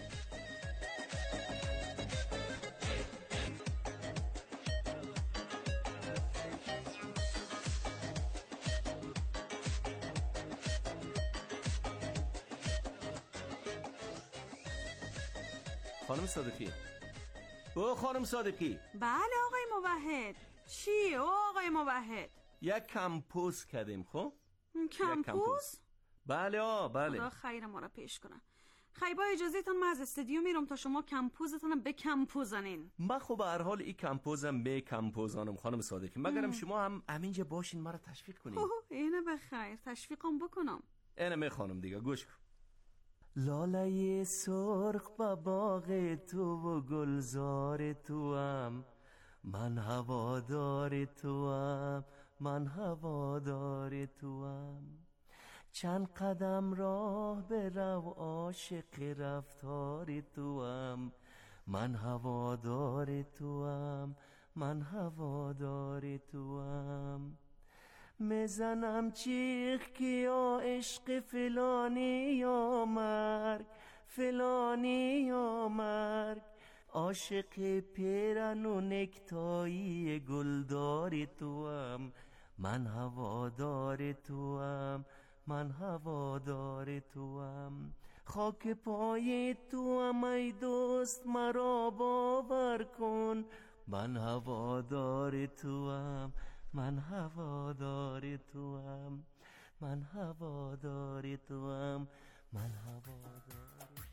خانم صادقی. او خانم صادقی. بله آقای موحد. چی آقای موحد؟ یک کمپوز کردیم. خب کمپوز؟ بله بله. خدا خیر ما را پیش کنن. خیلی با اجازهتون من از استودیو میرم تا شما کمپوزتون به کمپوزانین. من خب به هر حال این کمپوزم به کمپوزانم خانم صادقی. مگرم شما هم همینجا باشین مرا تشویق کنین. اینه بخیر تشویقم بکنم. اینه می خانم دیگه گوش کن. لاله سرخ با باغ تو و گلزار تو هم، من هوادار تو هم، من هوادار تو هم. چند قدم راه برو عاشق رفتار تو هم، من هوادار تو هم، من هوادار تو هم. میزنم چیخ که یا عشق فلانی یا مرگ، فلانی یا مرگ. عاشق پیرن و نکتایی گلدار تو هم، من هوادار تو هم، من هوادار تو هم. خاک پای تو هم ای دوست مرا باور کن، من هوادار تو هم، من هوادار تو هم، من هوادار تو هم، من هوادار.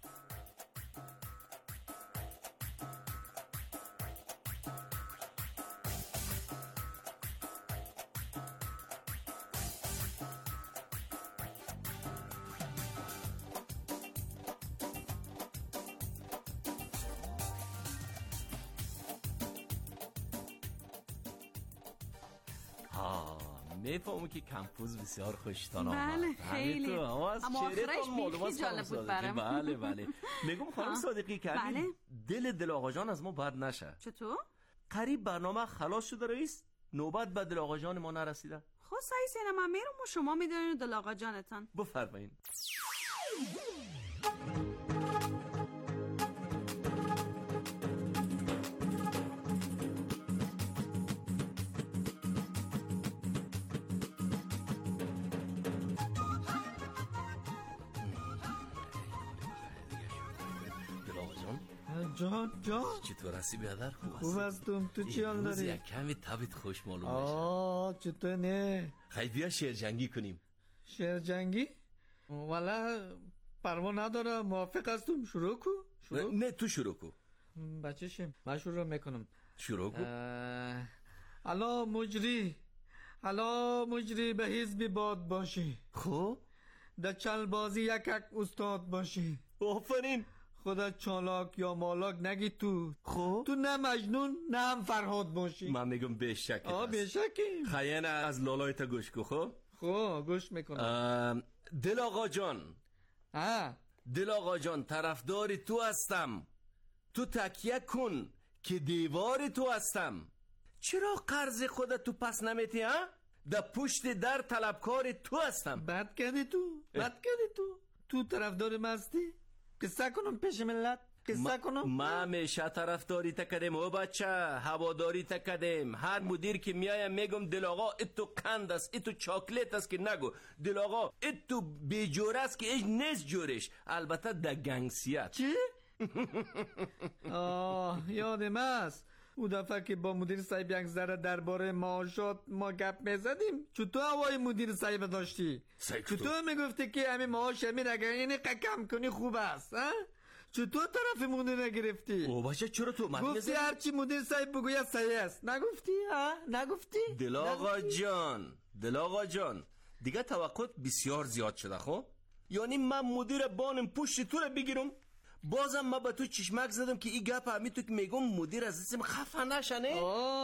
میفهمم که کمپوز بسیار خوشتان آمد. بله خیلی. اما آخرش بیخی جالب بود برام. بله میگم خانم صادقی که دل آقا جان از ما بد نشه. چطور؟ قریب برنامه خلاص شده رئیس، نوبت به دل آقا جان ما نرسیده. خب سعی من میرم و شما میدونین دل آقا جانتان. بفرمایین. جان چطور هستی بیادر؟ خوب هستم. تو چی حال داری؟ یک کمی طبیعت خوش معلوم میشه. چطور نه؟ خیلی بیا شعر جنگی کنیم. شعر جنگی؟ والا پروا نداره. موافق هستم. شروع کو. نه تو شروع کو. بچه‌شم من شروع میکنم. شروع کو. الا مجری به حزب باد باشی. خب در چل بازی یک استاد باشی. آفرین. خودت چالاک یا مالاک نگی تو. خب تو نه مجنون نه هم فرهاد باشی. من میگم بشک. بشکی. خیلی از لالای تا گوش کو. خب گوش میکنم. دل آقا جان. دل آقا جان طرفدار تو هستم، تو تکیه کن که دیوار تو هستم. چرا قرض خودت تو پس نمیتی ها؟ در پشت در طلبکار تو هستم. بد کردی تو. تو طرفدار مستی؟ قصه کنم پیش ملت؟ قصه کنم؟ ما همیشه طرفداری تکدیم او بچه، هواداری تکدیم. هر مدیر که میایم میگم دل آقا اتو قند است، اتو چاکلیت است که نگو، دل آقا اتو بیجور است که ایش نیست جورش، البته در گنگسیت. چی؟ یادم است او دفعه که با مدیر صاحب یک ذره درباره معاشات ما گپ میزدیم، چطور هوای مدیر صاحب داشتی؟ چطور میگفتی که همین معاش همین اگر اینی کم کنی خوب است؟ چطور طرف مدیر گرفتی؟ او باشه چرا تو من گفتی هرچی مدیر صاحب بگوید صحیح است، نگفتی؟ نگفتی؟ دل آقا جان دیگه توقعت بسیار زیاد شده. خب یعنی من مدیر بانم پشت تو رو بگیرم؟ بازم من به تو چشمک زدم که این گپ همی تو که میگم مدیر از دستم خفه نشنه.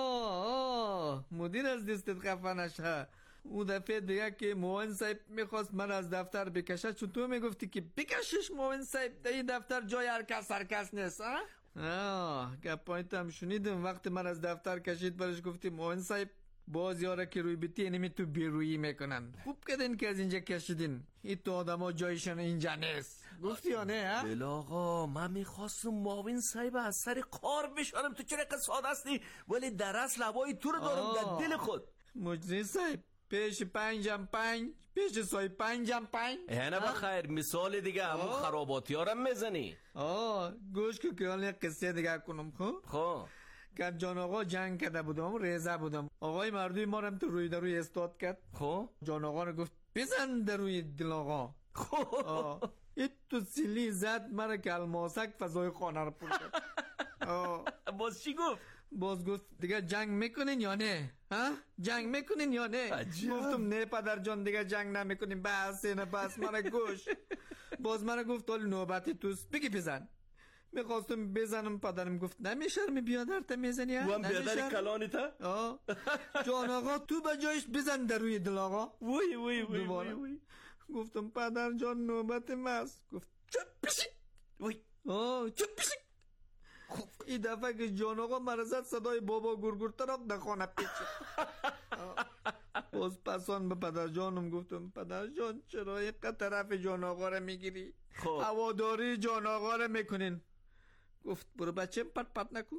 مدیر از دستت خفه نشه. اون دفعه دیگه که معاون صاحب میخواست من از دفتر بکشه، چون تو میگفتی که بکشش معاون صاحب، در این دفتر جای هر کس نیست. گپایت هم شنیدم. وقتی من از دفتر کشید برش گفتی معاون صاحب باز یاره که روی بیتی اینمی تو بیرویی میکنن، خوب کردین که از اینجا کشیدین، این تو آدم ها جایشان اینجا نیست. گفتی یا نه؟ بل آقا من میخواستم معاون صاحب از سر کار بشارم، تو چرا که ساده هستی ولی در اصل هوای تو رو دارم در دل خود. مجری صاحب پیش 5 پیش سای 5 نه بخیر مثال دیگه همون خراباتی ها رو میزنی. گوش که حالا قصه دیگه کنم. خب که جان آقا جنگ کرده بودم، ریزه بودم، آقای مردوی ما رو تو روی در روی استاد کرد. خب جان آقا رو گفت بزن در روی دل آقا. خب این تو سیلی زد مرا که الماسک فضای خانه رو پر کرد. باز چی گفت؟ باز گفت دیگه جنگ میکنین یا نه؟ جنگ میکنین یا نه؟ گفتم نه پدر جان دیگه جنگ نمیکنیم، بس نه بس مرا گوش. باز مرا گفت حال نوبتی توست بگی بزن. میخواستم بزنم، پدرم گفت نمیشرمی بیادر تا میزنی؟ و هم بیادر کلانی تا؟ جان آقا تو به جایش بزن در روی دل آقا. وی گفتم پدر جان نوبت ماست. گفت چپ بشی. چپ بشی. این دفعه که جان آقا مرزد صدای بابا گرگر تراق در خانه پیچه. باز پسان به پدر جانم گفتم پدر جان چرا اینقدر طرف جان آقا رو میگیری؟ هواداری جان آقا رو میکنین. گفت برو بچه پت نکن.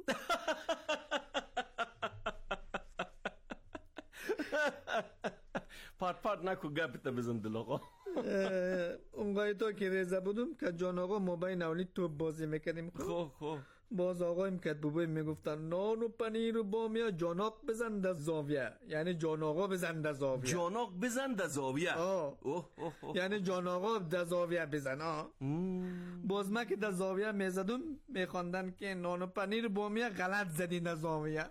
پت نکو گپت بزن دل آقا. اونگاهی تا که ریزه بودم که جان آقا ما بین اولی توپ بازی میکنیم. خب باز آقایم که بابای میگفتن نان و پنیر و بامیا جاناق بزن در زاویه، یعنی جان آقا بزن در زاویه. جاناق بزن در زاویه. یعنی جان آقا در زاویه بزن. باز من که در زاویه میزدم میخواندن که نان و پنیر بامیا غلط زدین در زاویه.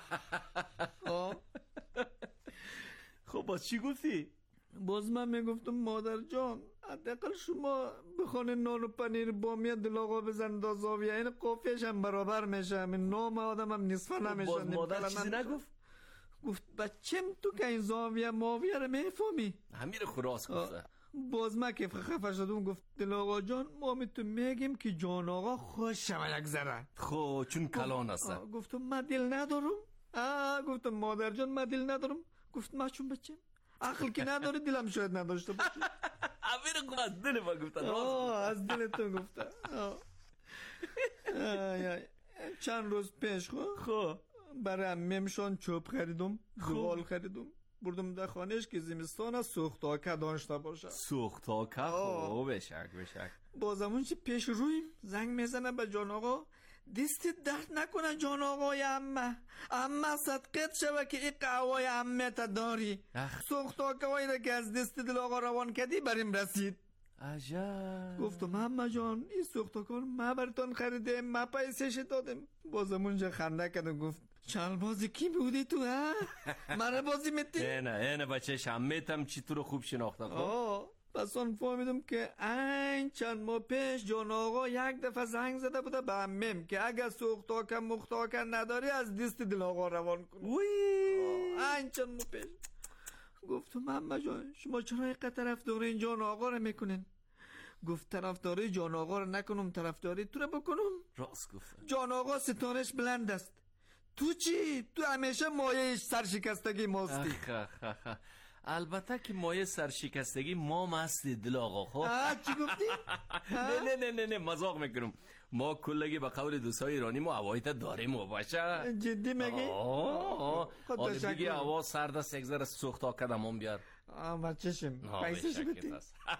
خب باز چی گفتی؟ باز من میگفتم مادر جان حداقل شما بخوانین نان و پنیر بامیه دل آقا بزن دا زاویه، این قافیش هم برابر میشه، همین نام آدم هم نصفه نمیشه. باز مادر چیزی نگفت؟ گفت بچم تو که این زاویه ماویه رو میفهمی؟ همین خراس گفته. باز من که خفه شدم گفت دل آقا جان ما می تو میگیم که جان آقا خوش شما یک ذره. خب چون کلان هست. گفتم من دل ندارم. گفتم مادر جان من دل ندارم. گفت ما چون بچم عقل که نداره دلم شاید نداشته باشه. همین رو از دل ما گفتن. از دل تو گفته. چند روز پیش خب برای اممشان چوب خریدم، دوال خریدم، بردم در خانهش که زمستان از سوختاکه داشته باشه. سوختاکه؟ خب بشک بازمون چی پیش رویم زنگ میزنه به جان آقا دستت درد نکنه جان آقای اما صدقت شوه که این قهوای امه تا داری. سوختاکه هایی که از دست دل آقا روان کردی بریم رسید. عجب. گفتم همه جان این سوختاکه ما برتان خریده ما پیسش دادم. بازمون جا خنده کرد و گفت چند بازی کی بودی تو من بازی میتی؟ نه بچه شمیتم چی تو رو خوب شناخته. پس اون فهمیدم که این چند ماه پیش جان آقا یک دفعه زنگ زده بوده به امم که اگر سوختاکه مختاکه نداری از دست دل آقا روان کن. این چند ماه پیش. گفتم امه جان شما چرا اینقدر طرفداری این جان آقا رو میکنین؟ گفت طرفداری جان آقا رو نکنم طرفداری تو رو بکنم. راست گفتم. جان آقا ستارش بلند است، تو چی؟ تو همیشه مایه سرشکستگی ماستی. البته که مایه سرشکستگی ما مستی دل آقا. خب چی گفتی؟ نه مزاق میکنم. ما کلگی به قول دوستای ایرانی ما هوایت داریم و باشه. جدی مگه؟ خود دیگه هوا سرد است، یک ذره سوختا کدمون بیار. بچه‌شم پیسش بدی.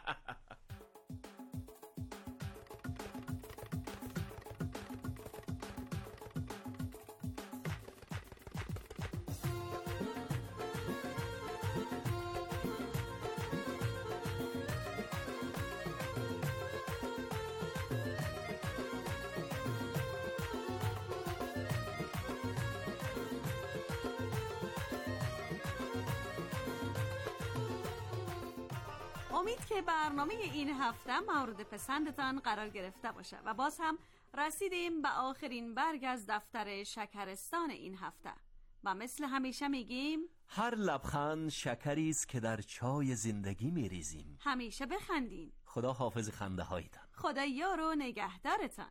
امید که برنامه این هفته مورد پسندتان قرار گرفته باشه و باز هم رسیدیم به آخرین برگ از دفتر شکرستان این هفته و مثل همیشه میگیم هر لبخند شکری است که در چای زندگی میریزیم. همیشه بخندین. خدا حافظ خنده هایتان. خدا یار و نگهدارتان.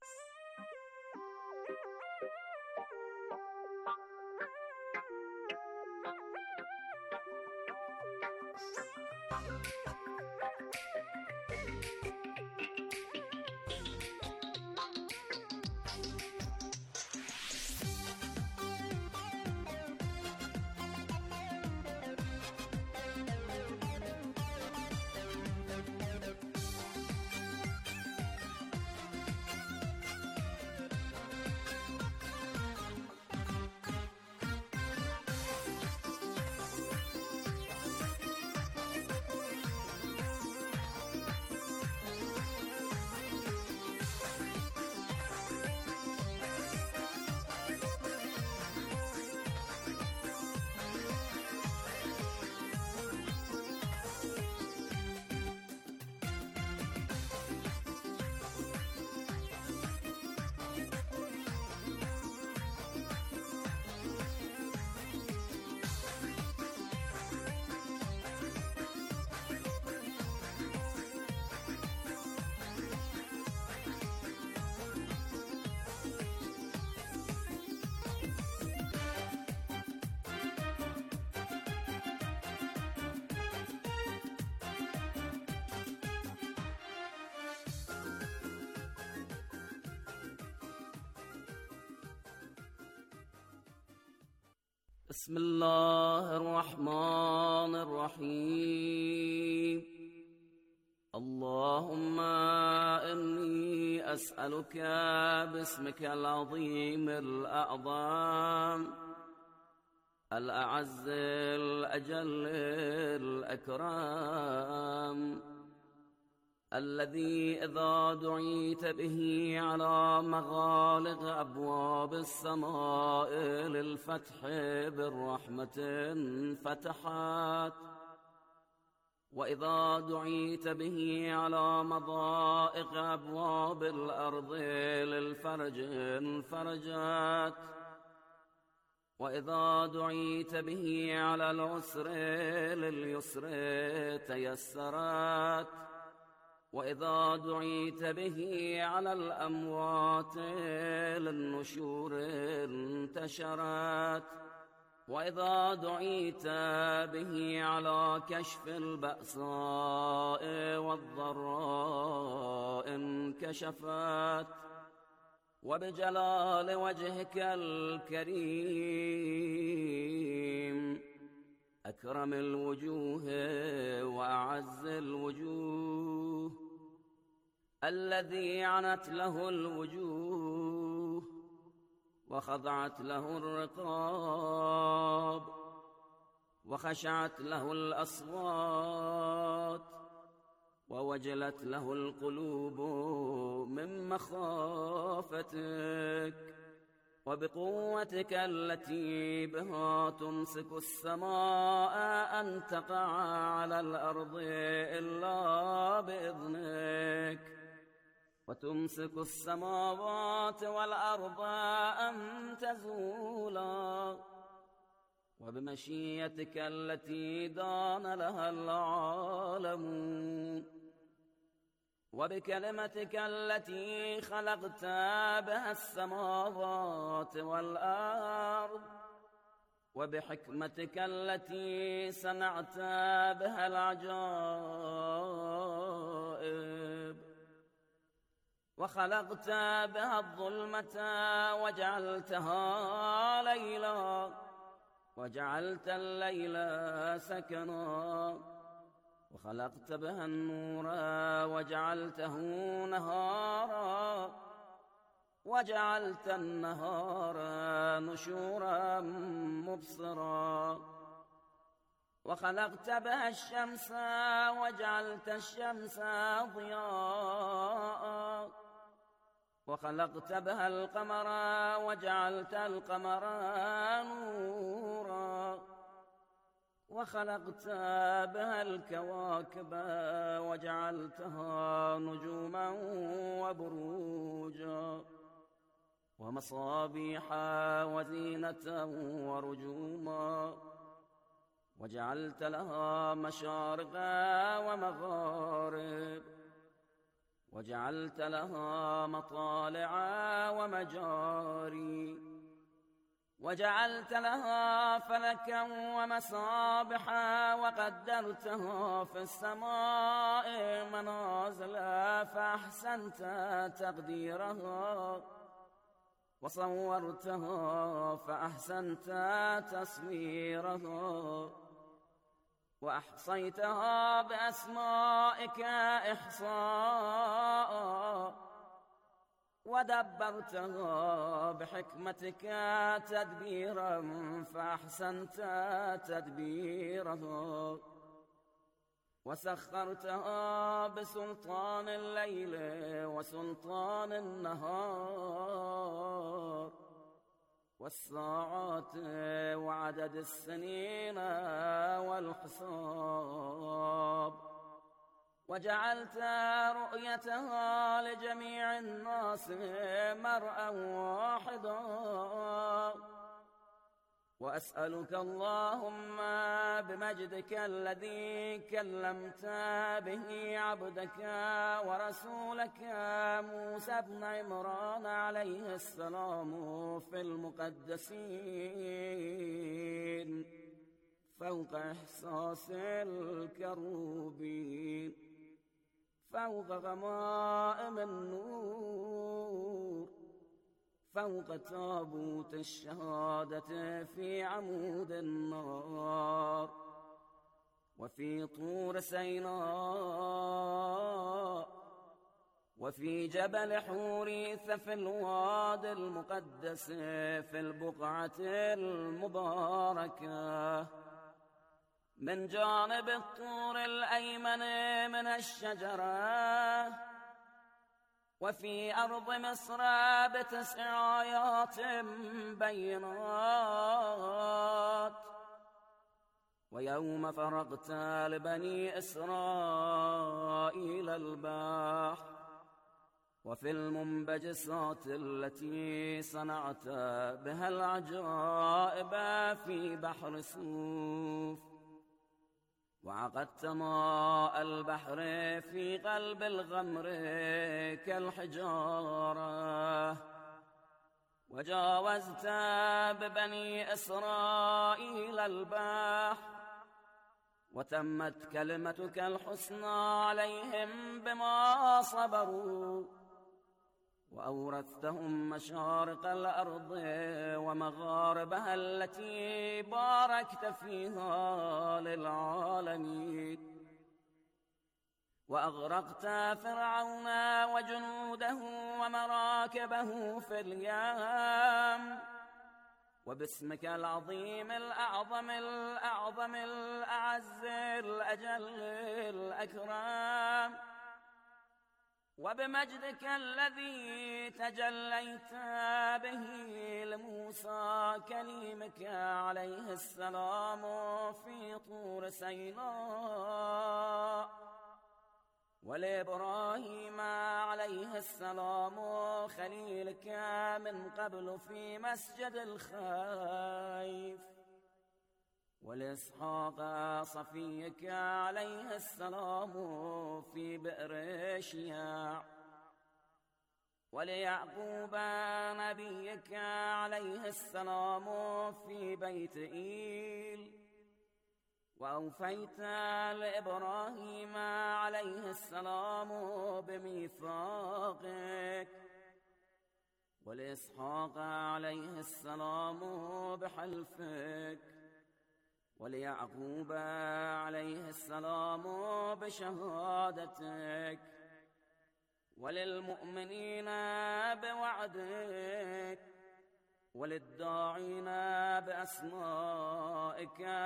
بسم الله الرحمن الرحيم اللهم إني أسألك باسمك العظيم الأعظم الأعز الأجل الأكرم الذي إذا دعيت به على مغالق أبواب السماء للفتح بالرحمة فتحت وإذا دعيت به على مضائق أبواب الأرض للفرج فرجت وإذا دعيت به على العسر لليسر تيسرت وإذا دعيت به على الأموات للنشور انتشرت وإذا دعيت به على كشف البأساء والضراء انكشفت وبجلال وجهك الكريم أكرم الوجوه وأعز الوجوه الذي عنت له الوجوه وخضعت له الرقاب وخشعت له الأصوات ووجلت له القلوب من مخافتك وبقوتك التي بها تمسك السماء أن تقع على الأرض إلا بإذنك وتمسك السماوات والأرض أن تزولا وبمشيتك التي دان لها العالمون وبكلمتك التي خلقت بها السماوات والأرض وبحكمتك التي صنعت بها العجائب وخلقت بها الظلمة وجعلتها ليلا وجعلت الليل سكنا وخلقت بها النور وجعلته نهارا وجعلت النهار نشورا مبصرا وخلقت بها الشمس وجعلت الشمس ضياء وخلقت بها القمر وجعلت القمر نورا وخلقت بها الكواكب وجعلتها نجوما وبروجا ومصابيح وزينة ورجوما وجعلت لها مشارق ومغارب وجعلت لها مطالع ومجاري وجعلت لها فلكا ومصابح وقدرتها في السماء منازل فأحسنت تقديرها وصورتها فأحسنت تصويرها وأحصيتها بأسمائك إحصاء ودبرتها بحكمتك تدبيرا فأحسنت تدبيرها وسخرتها بسلطان الليل وسلطان النهار والساعات وعدد السنين والحساب وجعلت رؤيتها لجميع الناس مرءا واحدا وأسألك اللهم بمجدك الذي كلمت به عبدك ورسولك موسى بن عمران عليه السلام في المقدسين فوق إحساس الكروبين فوق غمائم النور فوق تابوت الشهادة في عمود النار وفي طور سيناء وفي جبل حوريث في الوادي المقدس في البقعة المباركة من جانب الطور الأيمن من الشجرة وفي أرض مصر ب9 آيات بينات ويوم فرغت لبني إسرائيل البحر وفي المنبجسات التي صنعت بها العجائب في بحر صوف وعقدت ماء البحر في قلب الغمر كالحجارة وجاوزت ببني إسرائيل البحر وتمت كلمتك الحسنى عليهم بما صبروا وأورثتهم مشارق الأرض ومغاربها التي باركت فيها للعالمين وأغرقت فرعون وجنوده ومراكبه في اليم وباسمك العظيم الأعظم الأعظم الأعز الأجل الأكرم وبمجدك الذي تجليت به لموسى كليمك عليه السلام في طور سيناء ولإبراهيم عليه السلام خليلك من قبل في مسجد الخيف ولإسحاق صفيك عليه السلام في بئر شياع وليعقوب نبيك عليه السلام في بيت إيل وأوفيت لإبراهيم عليه السلام بميثاقك ولإسحاق عليه السلام بحلفك وليعقوب عليه السلام بشهادتك وللمؤمنين بوعدك وللداعين بأسمائك